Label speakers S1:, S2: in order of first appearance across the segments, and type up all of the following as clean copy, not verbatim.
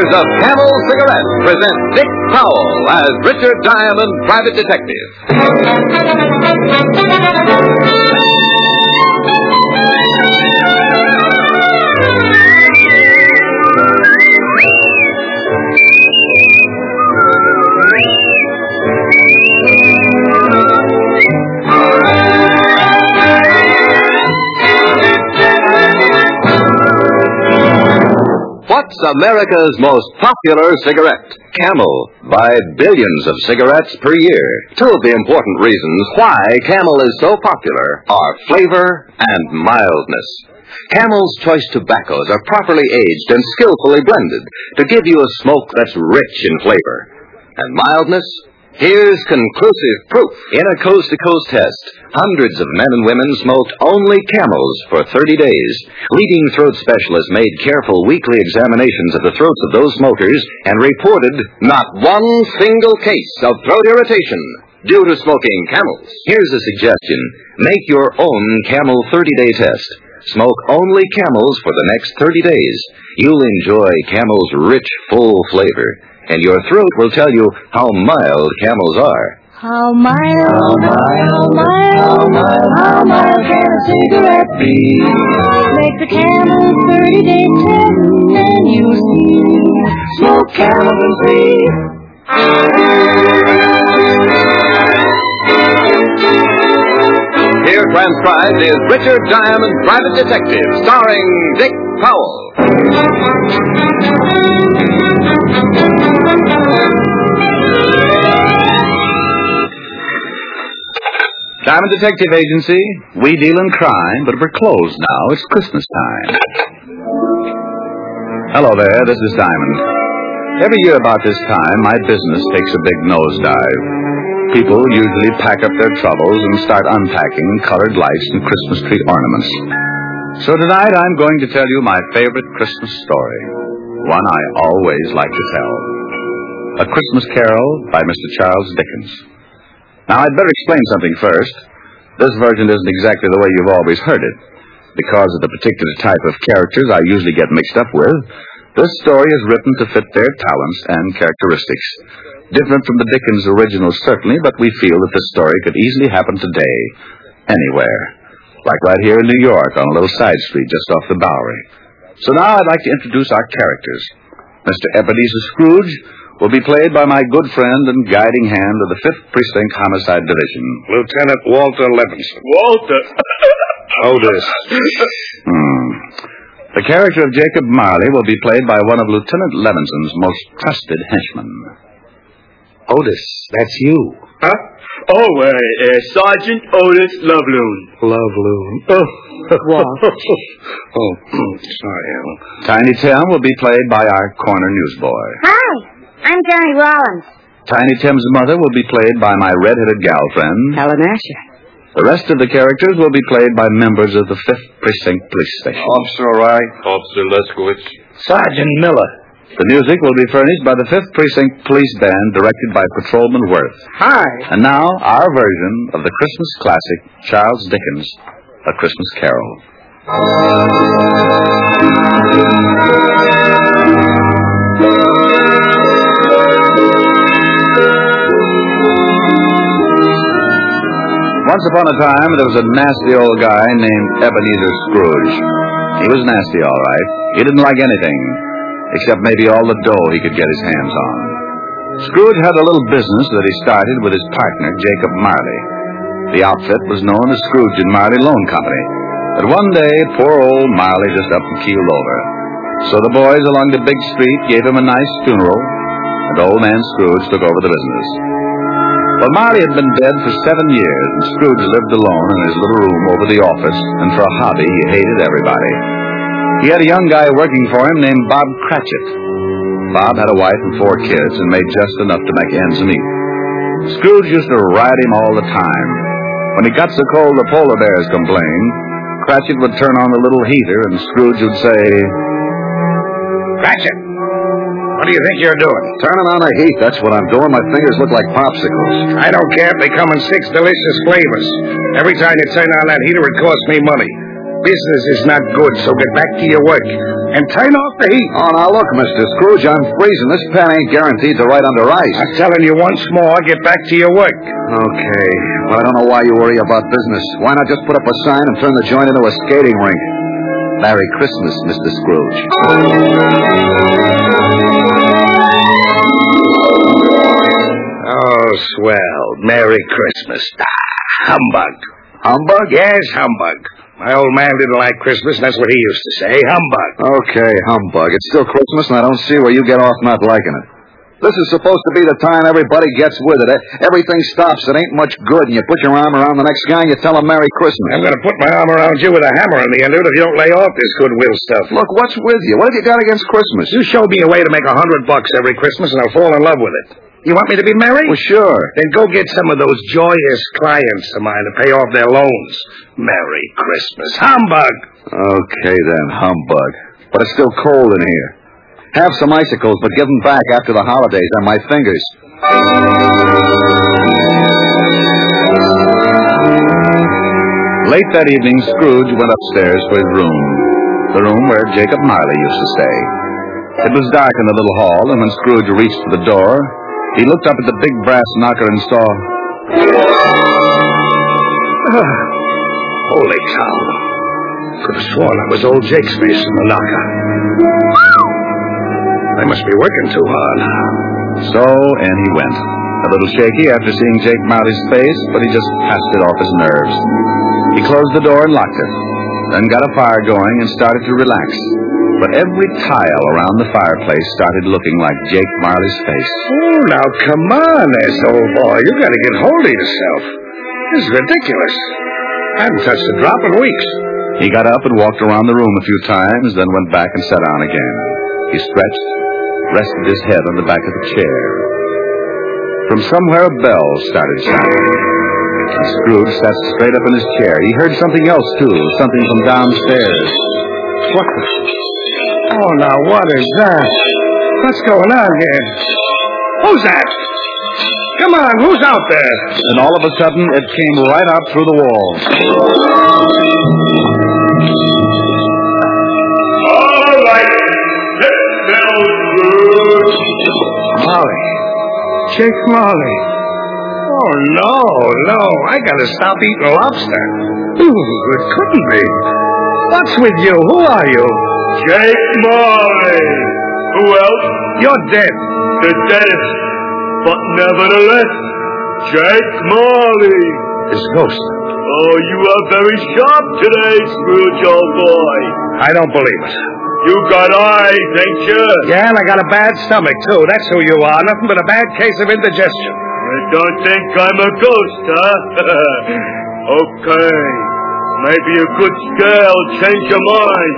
S1: of Camel Cigarettes present Dick Powell as Richard Diamond, Private Detective. What's America's most popular cigarette? Camel. Buy billions of cigarettes per year. Two of the important reasons why Camel is so popular are flavor and mildness. Camel's choice tobaccos are properly aged and skillfully blended to give you a smoke that's rich in flavor. And mildness? Here's conclusive proof. In a coast-to-coast test, hundreds of men and women smoked only Camels for 30 days. Leading throat specialists made careful weekly examinations of the throats of those smokers and reported not one single case of throat irritation due to smoking Camels. Here's a suggestion. Make your own Camel 30-day test. Smoke only Camels for the next 30 days. You'll enjoy Camel's rich, full flavor. And your throat will tell you how mild Camels are.
S2: How mild, how mild can a cigarette be? Make the Camel 30-day test, and you'll see. Smoke Camel and see.
S1: Here transcribed is Richard Diamond, Private Detective, starring Dick Powell.
S3: Diamond Detective Agency, we deal in crime, but we're closed now. It's Christmas time. Hello there, this is Diamond. Every year about this time, my business takes a big nosedive. People usually pack up their troubles and start unpacking colored lights and Christmas tree ornaments. So tonight I'm going to tell you my favorite Christmas story, one I always like to tell. A Christmas Carol by Mr. Charles Dickens. Now, I'd better explain something first. This version isn't exactly the way you've always heard it. Because of the particular type of characters I usually get mixed up with, this story is written to fit their talents and characteristics. Different from the Dickens original, certainly, but we feel that this story could easily happen today, anywhere. Like right here in New York, on a little side street just off the Bowery. So now I'd like to introduce our characters. Mr. Ebenezer Scrooge will be played by my good friend and guiding hand of the 5th Precinct Homicide Division,
S4: Lieutenant Walter Levinson.
S5: Walter!
S4: Otis.
S3: The character of Jacob Marley will be played by one of Lieutenant Levinson's most trusted henchmen.
S4: Otis, that's you.
S5: Huh? Oh, Sergeant Otis Loveloon.
S4: Loveloon. Oh, sorry, Al.
S3: Tiny Tim will be played by our corner newsboy.
S2: Hi, I'm Johnny Rollins.
S3: Tiny Tim's mother will be played by my red-headed gal friend,
S2: Helen Asher.
S3: The rest of the characters will be played by members of the 5th Precinct Police Station.
S4: Officer O'Reilly.
S5: Officer Leskowitz.
S4: Sergeant Miller.
S3: The music will be furnished by the 5th Precinct Police Band, directed by Patrolman Worth.
S4: Hi.
S3: And now, our version of the Christmas classic, Charles Dickens' A Christmas Carol. Once upon a time, there was a nasty old guy named Ebenezer Scrooge. He was nasty, all right. He didn't like anything, except maybe all the dough he could get his hands on. Scrooge had a little business that he started with his partner, Jacob Marley. The outfit was known as Scrooge and Marley Loan Company. But one day, poor old Marley just up and keeled over. So the boys along the big street gave him a nice funeral, and old man Scrooge took over the business. Well, Marley had been dead for 7 years, and Scrooge lived alone in his little room over the office, and for a hobby, he hated everybody. He had a young guy working for him named Bob Cratchit. Bob had a wife and 4 kids and made just enough to make ends meet. Scrooge used to ride him all the time. When it got so cold the polar bears complained, Cratchit would turn on the little heater, and Scrooge would say,
S4: Cratchit, what do you think you're doing?
S6: Turning on the heat, that's what I'm doing. My fingers look like popsicles.
S4: I don't care if they come in 6 delicious flavors. Every time you turn on that heater, it costs me money. Business is not good, so get back to your work. and turn off the heat.
S6: Oh, now look, Mr. Scrooge, I'm freezing. This pen ain't guaranteed to write under ice.
S4: I'm telling you once more, get back to your work.
S6: Okay, but I don't know why you worry about business. Why not just put up a sign and turn the joint into a skating rink? Merry Christmas, Mr. Scrooge.
S4: Oh, swell. Merry Christmas. Humbug.
S6: Humbug?
S4: Yes, humbug. My old man didn't like Christmas, and that's what he used to say. Humbug.
S6: Okay, humbug. It's still Christmas, and I don't see where you get off not liking it. This is supposed to be the time everybody gets with it. Everything stops. It ain't much good, and you put your arm around the next guy and you tell him Merry Christmas.
S4: I'm going to put my arm around you with a hammer in the end of it if you don't lay off this goodwill stuff.
S6: Look, what's with you? What have you got against Christmas?
S4: You show me a way to make $100 every Christmas, and I'll fall in love with it. You want me to be merry?
S6: Well, sure.
S4: Then go get some of those joyous clients of mine to pay off their loans. Merry Christmas. Humbug!
S6: Okay, then, humbug. But it's still cold in here. Have some icicles, but give them back after the holidays on my fingers.
S3: Late that evening, Scrooge went upstairs to his room, the room where Jacob Marley used to stay. It was dark in the little hall, and when Scrooge reached for the door, he looked up at the big brass knocker and saw...
S4: Holy cow. Could have sworn that was old Jake's face in the knocker. I must be working too hard.
S3: So, in he went. A little shaky after seeing Jake Marley's face, but he just passed it off his nerves. He closed the door and locked it, then got a fire going and started to relax. But every tile around the fireplace started looking like Jake Marley's face.
S4: Oh, now come on, old boy. You got to get hold of yourself. This is ridiculous. I haven't touched a drop in weeks.
S3: He got up and walked around the room a few times, then went back and sat down again. He stretched, rested his head on the back of the chair. From somewhere a bell started sounding. And Scrooge sat straight up in his chair. He heard something else, too, something from downstairs.
S4: What the... Oh, now, what is that? What's going on here? Who's that? Come on, who's out there?
S3: And all of a sudden, it came right out through the wall.
S5: All right. Let's go, Scrooge.
S4: Marley. Jake Marley. Oh, no. I gotta stop eating lobster. Ooh, it couldn't be. What's with you? Who are you?
S5: Jake Marley. Who else?
S4: You're dead.
S5: The deadest. But nevertheless, Jake Marley.
S4: His ghost.
S5: Oh, you are very sharp today, Scrooge, old boy.
S4: I don't believe it.
S5: You got eyes, ain't you?
S4: Yeah, and I got a bad stomach, too. That's who you are. Nothing but a bad case of indigestion.
S5: You don't think I'm a ghost, huh? Okay. Maybe a good scare will change your mind.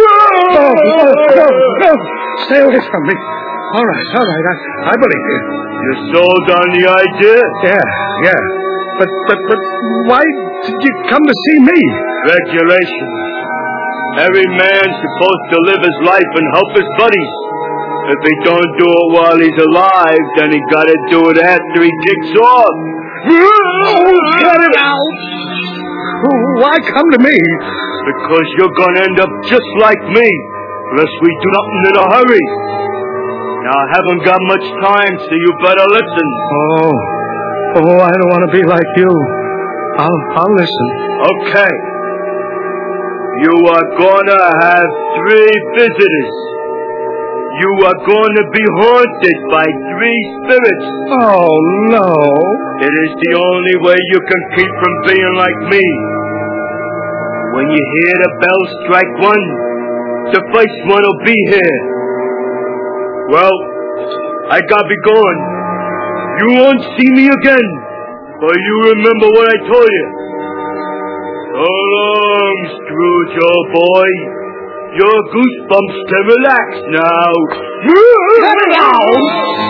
S4: No. Stay away from me. All right. I believe you.
S5: You sold on the idea?
S4: Yeah. But why did you come to see me?
S5: Regulations. Every man's supposed to live his life and help his buddies. If he don't do it while he's alive, then he gotta do it after he kicks off.
S4: Cut it out! Why come to me?
S5: Because you're gonna end up just like me, unless we do nothing in a hurry. Now, I haven't got much time, so you better listen.
S4: Oh, I don't want to be like you. I'll listen.
S5: Okay. You are gonna have 3 visitors. You are going to be haunted by 3 spirits.
S4: Oh, no.
S5: It is the only way you can keep from being like me. When you hear the bell strike 1, the first one will be here. Well, I gotta be going. You won't see me again, but you remember what I told you. So long, Scrooge, old boy. Your goosebumps can relax now.
S4: Cut it out!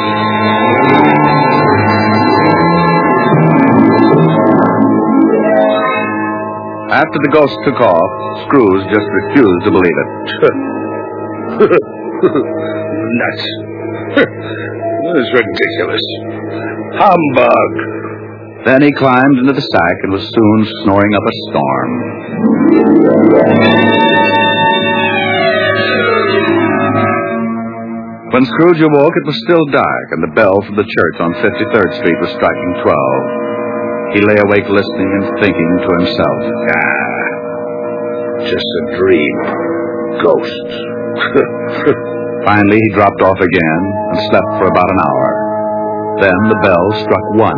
S3: After the ghost took off, Scrooge just refused to believe it.
S4: Nuts. This is ridiculous. Humbug.
S3: Then he climbed into the sack and was soon snoring up a storm. When Scrooge awoke, it was still dark, and the bell from the church on 53rd Street was striking 12. He lay awake listening and thinking to himself.
S6: Just a dream. Ghosts.
S3: Finally, he dropped off again and slept for about an hour. Then the bell struck 1.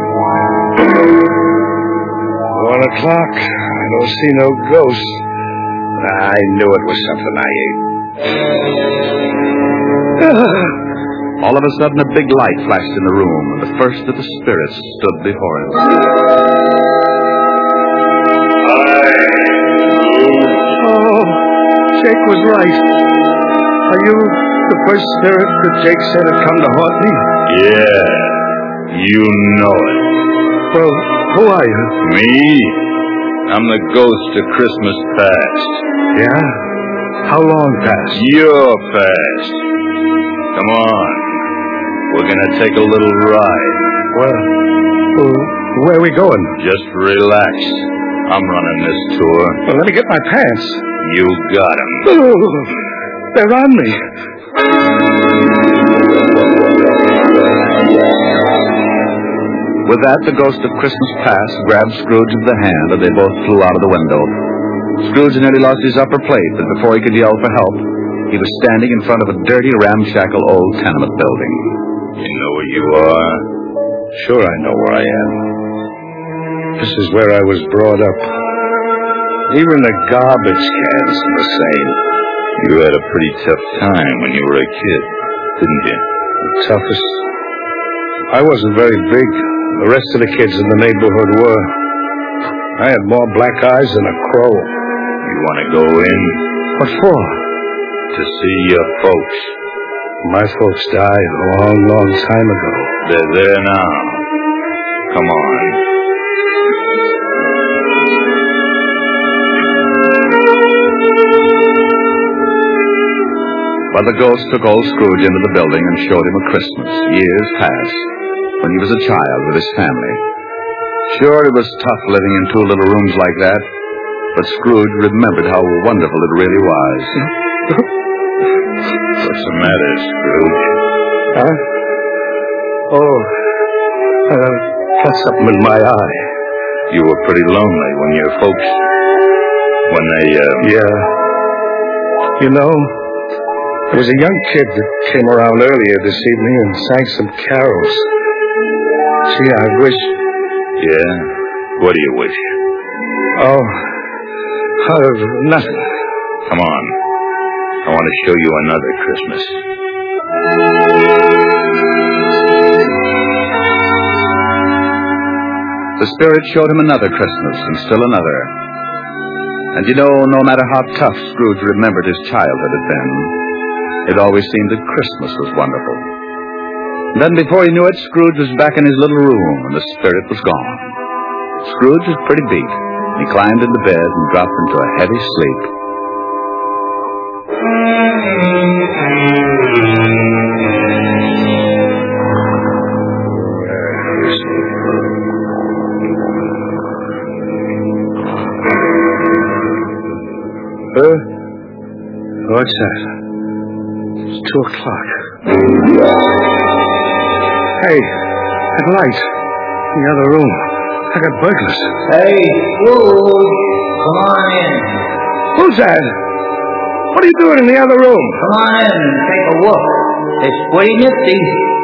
S4: 1 o'clock. I don't see no ghosts. I knew it was something I ate.
S3: All of a sudden, a big light flashed in the room, and the first of the spirits stood before him.
S4: Oh, Jake was right. Are you the first spirit that Jake said had come to haunt me?
S5: Yeah, you know it.
S4: Well, who are you?
S5: Me? I'm the ghost of Christmas past.
S4: Yeah? How long past?
S5: Your past. Come on. We're gonna take a little ride.
S4: Well, where are we going?
S5: Just relax. I'm running this tour.
S4: Well, let me get my pants.
S5: You got 'em.
S4: Oh, they're on me.
S3: With that, the ghost of Christmas past grabbed Scrooge by the hand, and they both flew out of the window. Scrooge nearly lost his upper plate, but before he could yell for help, he was standing in front of a dirty, ramshackle old tenement building.
S5: You know where you are?
S4: Sure, I know where I am. This is where I was brought up. Even the garbage cans are the same.
S5: You had a pretty tough time when you were a kid, didn't you?
S4: The toughest? I wasn't very big. The rest of the kids in the neighborhood were. I had more black eyes than a crow.
S5: You want to go in?
S4: What for?
S5: To see your folks.
S4: My folks died a long, long time ago.
S5: They're there now. Come on.
S3: But the ghost took old Scrooge into the building and showed him a Christmas, years past, when he was a child with his family. Sure, it was tough living in 2 little rooms like that, but Scrooge remembered how wonderful it really was.
S5: What's the matter, Scrooge?
S4: Huh? Oh, got something in my eye.
S5: You were pretty lonely when your folks...
S4: Yeah. You know, there was a young kid that came around earlier this evening and sang some carols. Gee, I wish...
S5: Yeah? What do you wish?
S4: Oh, nothing.
S5: Come on. I want to show you another Christmas.
S3: The spirit showed him another Christmas and still another. And you know, no matter how tough Scrooge remembered his childhood had been, it always seemed that Christmas was wonderful. Then before he knew it, Scrooge was back in his little room and the spirit was gone. Scrooge was pretty beat. He climbed into bed and dropped into a heavy sleep.
S4: What's that? It's 2 o'clock. Hey, that light. In the other room. I got burglars.
S7: Hey, Scrooge, come on in.
S4: Who's that? What are you doing in the other room?
S7: Come on in and take a look. It's pretty nifty.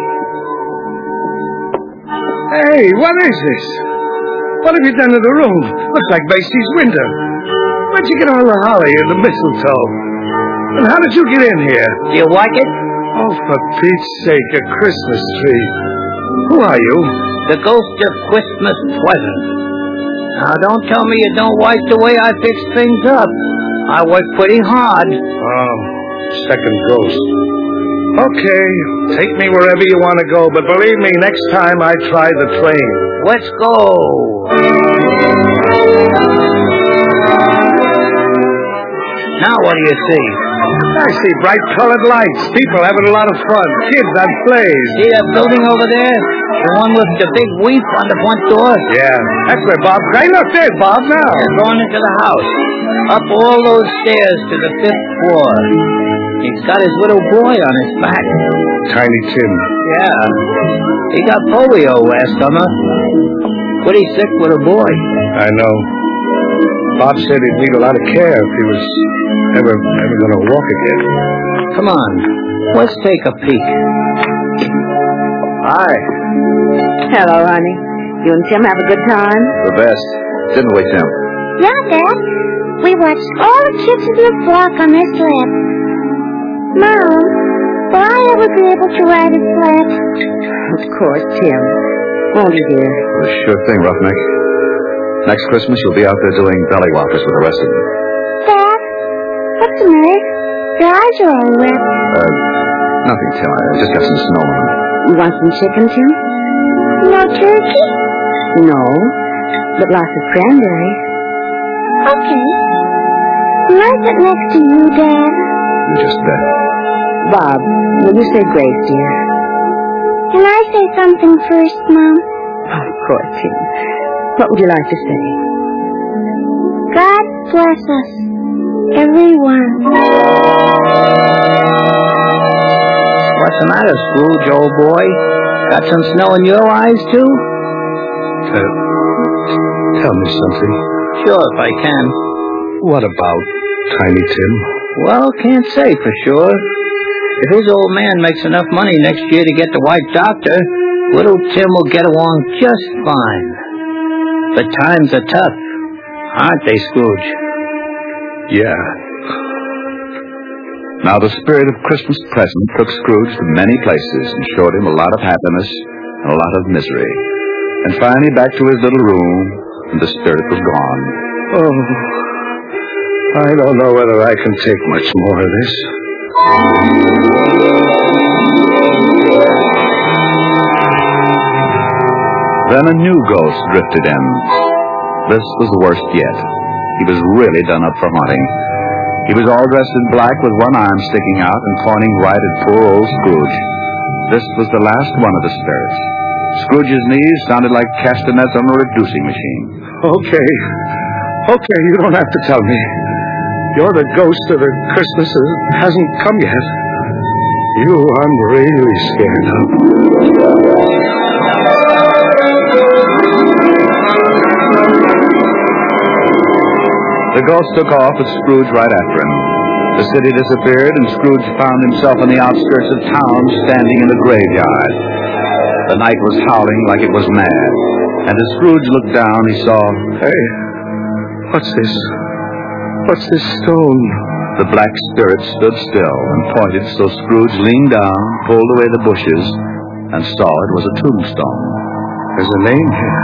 S4: Hey, what is this? What have you done to the room? Looks like Basie's window. Where'd you get all the holly and the mistletoe? And how did you get in here?
S7: Do you like it?
S4: Oh, for Pete's sake, a Christmas tree. Who are you?
S7: The ghost of Christmas Pleasant. Now, don't tell me you don't like the way I fix things up. I work pretty hard.
S4: Oh, second ghost. Okay, take me wherever you want to go, but believe me, next time I try the train.
S7: Let's go. Now what do you see?
S4: I see bright colored lights, people having a lot of fun, kids on sleighs.
S7: See that building over there? The one with the big wreath on the front door?
S4: Yeah, that's where Bob Kramer is, Bob, now.
S7: They're going into the house. Up all those stairs to the 5th floor. He's got his little boy on his back.
S4: Tiny Tim.
S7: Yeah. He got polio last summer. Pretty sick little boy.
S4: I know. Bob said he'd need a lot of care if he was ever going to walk again.
S7: Come on. Let's take a peek.
S6: Hi.
S8: Hello, honey. You and Tim have a good time?
S6: The best. Didn't we, Tim?
S2: Yeah, Dad. We watched all the chicks in the flock on their sled. Mom, will I ever be able to ride a sled?
S8: Of course, Tim. Won't you, dear?
S6: Well, sure thing, Roughneck. Next Christmas, you'll be out there doing belly whoppers with the rest of them.
S2: Dad, what's the matter? Your eyes are all wet.
S6: Nothing, Tim. I just got some snow on.
S8: You want some chicken, Tim?
S2: No turkey?
S8: No, but lots of cranberries.
S2: Okay. Can I sit next to you, Dad?
S6: You just bet.
S8: Bob, will you say grace, dear?
S2: Can I say something first, Mom?
S8: Of course, Tim. What would you like to say?
S2: God bless us, everyone.
S7: What's the matter, Scrooge, old boy? Got some snow in your eyes, too?
S4: Tell me something.
S7: Sure, if I can.
S4: What about Tiny Tim?
S7: Well, can't say for sure. If his old man makes enough money next year to get the white doctor, little Tim will get along just fine. But times are tough, aren't they, Scrooge?
S4: Yeah.
S3: Now the spirit of Christmas present took Scrooge to many places and showed him a lot of happiness and a lot of misery. And finally back to his little room, and the spirit was gone.
S4: Oh, I don't know whether I can take much more of this.
S3: Then a new ghost drifted in. This was the worst yet. He was really done up for haunting. He was all dressed in black with one arm sticking out and pointing right at poor old Scrooge. This was the last one of the spirits. Scrooge's knees sounded like castanets on a reducing machine.
S4: Okay, you don't have to tell me. You're the ghost of the Christmas that hasn't come yet. You, I'm really scared of.
S3: The ghost took off with Scrooge right after him. The city disappeared, and Scrooge found himself on the outskirts of town, standing in a graveyard. The night was howling like it was mad, and as Scrooge looked down, he saw...
S4: Hey, what's this? What's this stone?
S3: The black spirit stood still and pointed, so Scrooge leaned down, pulled away the bushes, and saw it was a tombstone.
S4: There's a name here.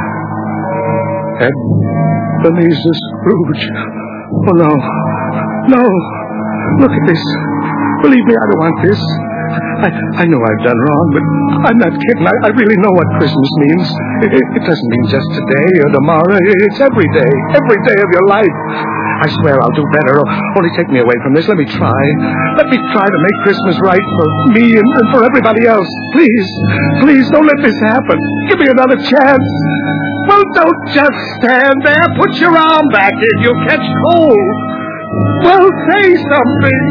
S4: Ebenezer Scrooge. Oh, no. No. Look at this. Believe me, I don't want this. I know I've done wrong, but I'm not kidding. I really know what Christmas means. It doesn't mean just today or tomorrow. It's every day of your life. I swear I'll do better. Only take me away from this. Let me try. Let me try to make Christmas right for me and for everybody else. Please, don't let this happen. Give me another chance. Well, don't just stand there. Put your arm back in. You'll catch cold. Well, say something.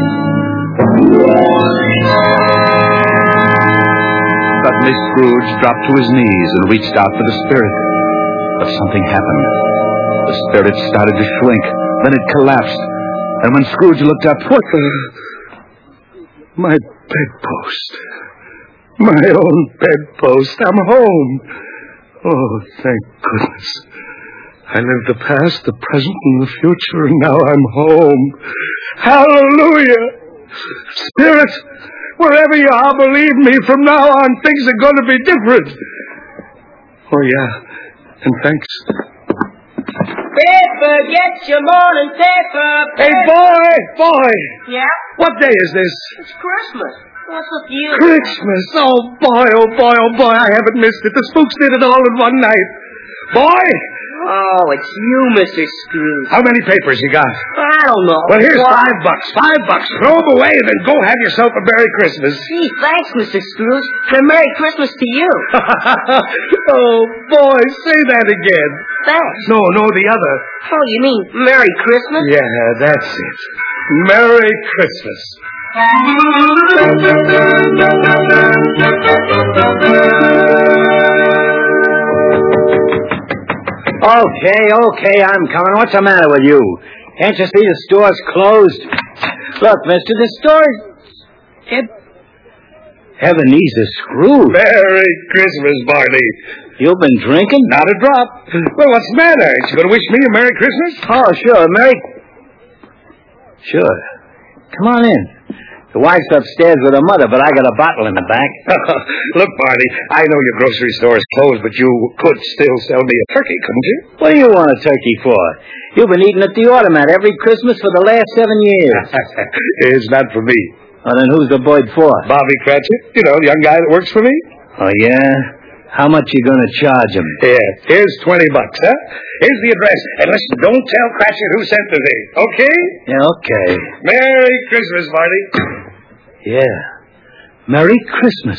S3: Suddenly Scrooge dropped to his knees and reached out for the spirit. But something happened. The spirit started to shrink. Then it collapsed. And when Scrooge looked up...
S4: What the... My bedpost. My own bedpost. I'm home. Oh, thank goodness. I lived the past, the present, and the future, and now I'm home. Hallelujah! Spirit, wherever you are, believe me, from now on, things are going to be different. Oh, yeah. And thanks.
S9: Paper, get your morning paper.
S4: Hey, boy!
S9: Yeah?
S4: What day is this?
S9: It's Christmas. What's with you?
S4: Christmas! Oh, boy, I haven't missed it. The spooks did it all in one night. Boy!
S9: Oh, it's you, Mr. Scrooge.
S4: How many papers you got?
S9: I don't know.
S4: Well, here's
S9: What?
S4: $5. $5. Throw them away and then go have yourself a Merry Christmas.
S9: Gee, thanks, Mr. Scrooge. And Merry Christmas to you.
S4: Oh, boy, say that again.
S9: Thanks.
S4: No, the other.
S9: Oh, you mean Merry Christmas?
S4: Yeah, that's it. Merry Christmas.
S7: Okay, I'm coming. What's the matter with you? Can't you see the store's closed? Look, mister, the store's... Ebenezer Scrooge.
S4: Merry Christmas, Barney.
S7: You've been drinking?
S4: Not a drop. Well, what's the matter? Ain't you going to wish me a Merry Christmas?
S7: Oh, sure, Sure. Come on in. The wife's upstairs with her mother, but I got a bottle in the back.
S4: Look, Barney, I know your grocery store is closed, but you could still sell me a turkey, couldn't you?
S7: What do you want a turkey for? You've been eating at the automat every Christmas for the last 7 years.
S4: It's not for me.
S7: Well, then who's the bird for?
S4: Bobby Cratchit, you know, the young guy that works for me.
S7: Oh, yeah? How much you going to charge him?
S4: Yeah, here's $20, huh? Here's the address. And listen, don't tell Cratchit who sent the thing, okay?
S7: Yeah, okay.
S4: Merry Christmas, Barney.
S7: Yeah. Merry Christmas.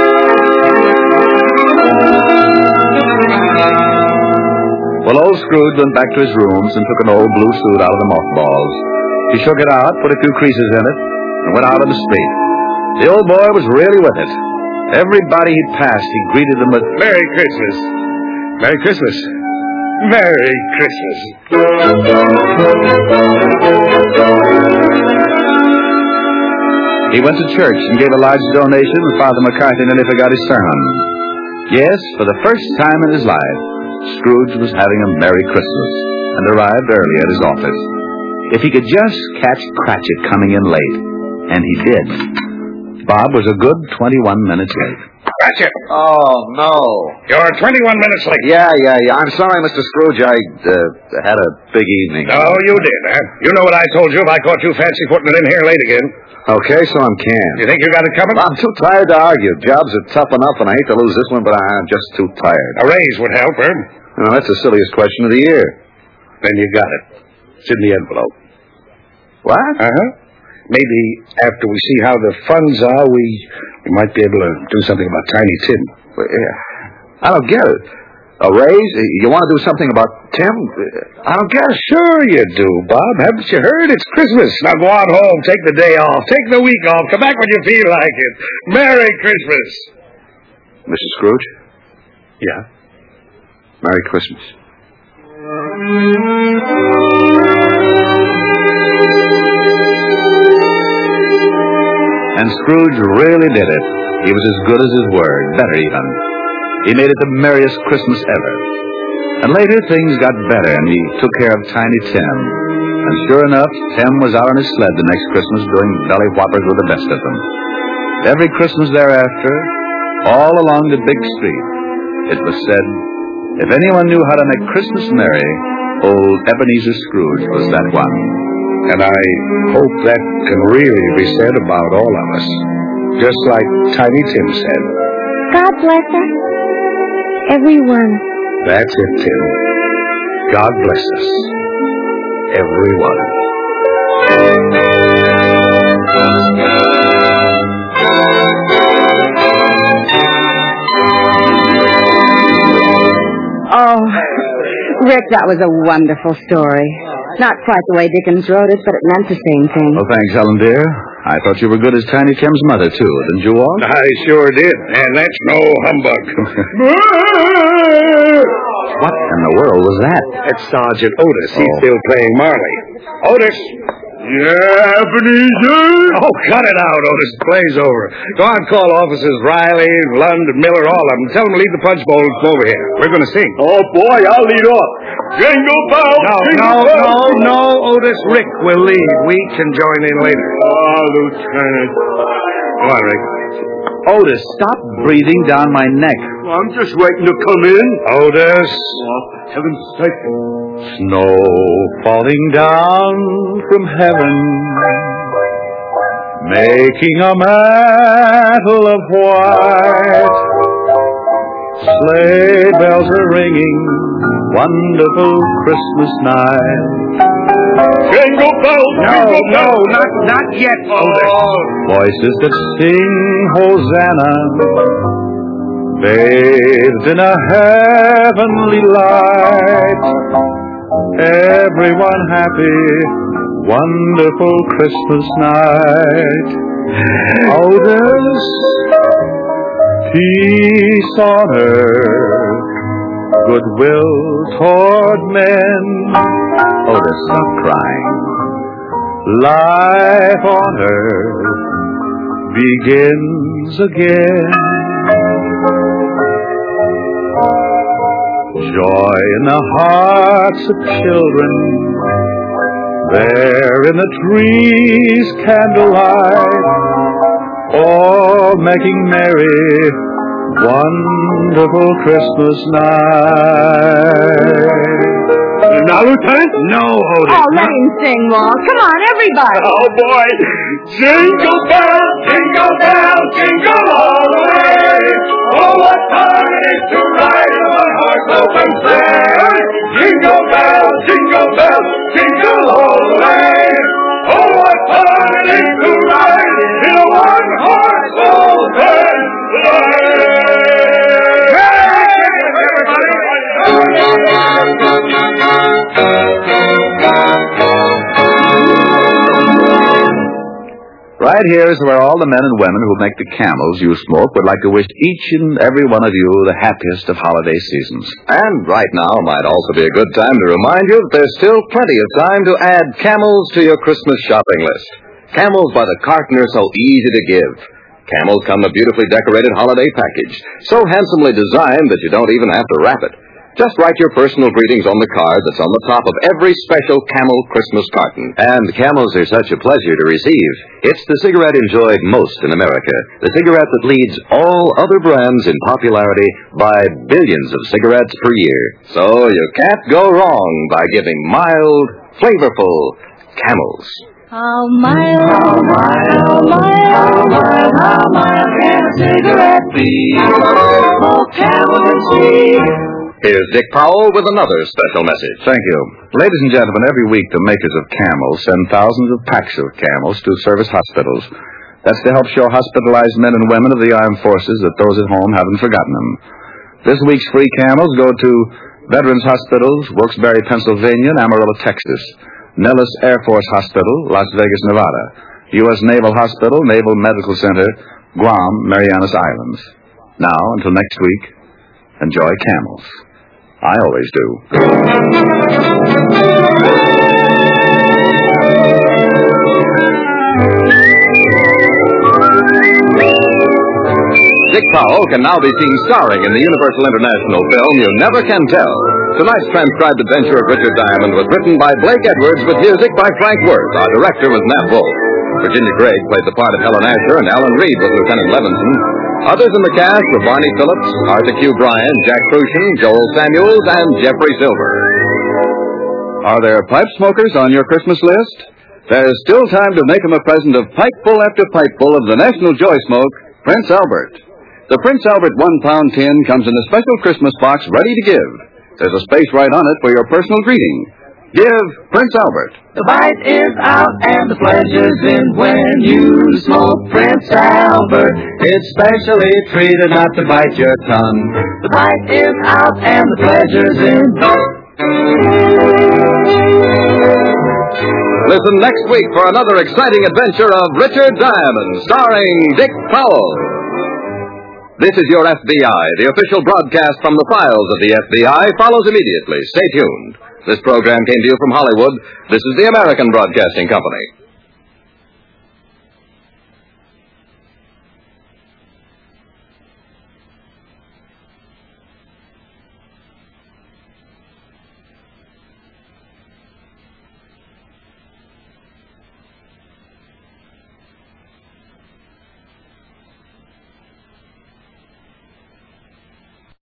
S3: Well, old Scrooge went back to his rooms and took an old blue suit out of the mothballs. He shook it out, put a few creases in it, and went out on the street. The old boy was really with it. Everybody he passed, he greeted them with,
S4: Merry Christmas. Merry Christmas. Merry Christmas.
S3: He went to church and gave a large donation, and Father McCarthy nearly forgot his sermon. Yes, for the first time in his life, Scrooge was having a Merry Christmas and arrived early at his office. If he could just catch Cratchit coming in late, and he did. Bob was a good 21 minutes late.
S4: Cratchit!
S6: Oh, no.
S4: You're 21 minutes late.
S6: Yeah. I'm sorry, Mr. Scrooge. I had a big evening.
S4: Oh, you did, huh? You know what I told you if I caught you fancy putting it in here late again.
S6: Okay, so I'm canned.
S4: You think you got it coming?
S6: I'm too tired to argue. Jobs are tough enough, and I hate to lose this one, but I'm just too tired.
S4: A raise would help, huh?
S6: That's the silliest question of the year.
S4: Then you got it. It's in the envelope.
S6: What?
S4: Uh-huh. Maybe after we see how the funds are, we might be able to do something about Tiny Tim.
S6: I don't get it. A raise? You want to do something about Tim? I don't get it.
S4: Sure you do, Bob. Haven't you heard? It's Christmas. Now go on home. Take the day off. Take the week off. Come back when you feel like it. Merry Christmas.
S6: Mrs. Scrooge?
S4: Yeah?
S6: Merry Christmas.
S3: And Scrooge really did it. He was as good as his word, better even. He made it the merriest Christmas ever. And later, things got better, and he took care of Tiny Tim. And sure enough, Tim was out on his sled the next Christmas doing belly whoppers with the best of them. Every Christmas thereafter, all along the big street, it was said, if anyone knew how to make Christmas merry, old Ebenezer Scrooge was that one.
S4: And I hope that can really be said about all of us. Just like Tiny Tim said.
S8: God bless us. Everyone.
S4: That's it, Tim. God bless us. Everyone.
S8: Oh, Rick, that was a wonderful story. Not quite the way Dickens wrote it, but it meant the same thing.
S3: Well, thanks, Helen, dear. I thought you were good as Tiny Tim's mother, too, didn't you, Walt?
S4: I sure did, and that's no humbug.
S3: What in the world was that?
S4: That's Sergeant Otis. He's still playing Marley. Otis! Yeah, Ebenezer? Oh, cut it out, Otis. The play's over. Go on, call officers Riley, Lund, and Miller, all of them. Tell them to leave the punch bowl and come over here. We're going to sing.
S5: Oh, boy, I'll lead off. Jingle bells,
S4: No, Otis. Rick will lead. We can join in later.
S5: Lieutenant.
S4: Come on, Rick.
S3: Otis, stop breathing down my neck.
S5: I'm just waiting to come in.
S4: Otis.
S5: Oh, for heaven's sake.
S3: Snow falling down from heaven, making a mantle of white. Sleigh bells are ringing, wonderful Christmas night.
S5: Jingle bells, jingle bells.
S4: Not yet, Otis.
S3: Voices that sing Hosanna, bathed in a heavenly light. Everyone happy, wonderful Christmas night. Oh, there's peace on earth, goodwill toward men. Otis, stop crying. Life on earth begins again. Joy in the hearts of children, there in the trees candlelight, all making merry, wonderful Christmas night.
S5: Now, Lieutenant?
S4: No, Otis.
S8: Oh, let him sing, Walt. Come on, everybody.
S5: Oh, boy. Jingle bells, jingle bells, jingle all the way. Oh, what fun it is to ride in one horse open sleigh. Jingle bells, jingle all the way. Oh, what fun it is to ride in a one-horse open sleigh.
S3: Right here is where all the men and women who make the camels you smoke would like to wish each and every one of you the happiest of holiday seasons.
S1: And right now might also be a good time to remind you that there's still plenty of time to add Camels to your Christmas shopping list. Camels by the carton are so easy to give. Camels come in a beautifully decorated holiday package, so handsomely designed that you don't even have to wrap it. Just write your personal greetings on the card that's on the top of every special Camel Christmas carton. And Camels are such a pleasure to receive. It's the cigarette enjoyed most in America. The cigarette that leads all other brands in popularity by billions of cigarettes per year. So you can't go wrong by giving mild, flavorful Camels.
S2: How mild, how mild, how mild, how mild can a cigarette be? Oh, Camel and see.
S1: Here's Dick Powell with another special message.
S3: Thank you. Ladies and gentlemen, every week the makers of Camels send thousands of packs of Camels to service hospitals. That's to help show hospitalized men and women of the armed forces that those at home haven't forgotten them. This week's free Camels go to Veterans Hospitals, Wilkes-Barre, Pennsylvania, and Amarillo, Texas. Nellis Air Force Hospital, Las Vegas, Nevada. U.S. Naval Hospital, Naval Medical Center, Guam, Marianas Islands. Now, until next week, enjoy Camels. I always do.
S1: Dick Powell can now be seen starring in the Universal International film You Never Can Tell. Tonight's transcribed adventure of Richard Diamond was written by Blake Edwards with music by Frank Worth. Our director was Nat Wolfe. Virginia Gregg played the part of Helen Asher, and Alan Reed was Lieutenant Levinson. Others in the cast were Barney Phillips, Arthur Q. Bryan, Jack Crucian, Joel Samuels, and Jeffrey Silver.
S6: Are there pipe smokers on your Christmas list? There's still time to make them a present of pipeful after pipeful of the National Joy Smoke, Prince Albert. The Prince Albert 1-pound tin comes in a special Christmas box ready to give. There's a space right on it for your personal greeting. Give Prince Albert.
S2: The bite is out and the pleasure's in when you smoke Prince Albert. It's specially treated not to bite your tongue. The bite is out and the pleasure's in.
S1: Listen next week for another exciting adventure of Richard Diamond, starring Dick Powell. This is your FBI. The official broadcast from the files of the FBI follows immediately. Stay tuned. This program came to you from Hollywood. This is the American Broadcasting Company.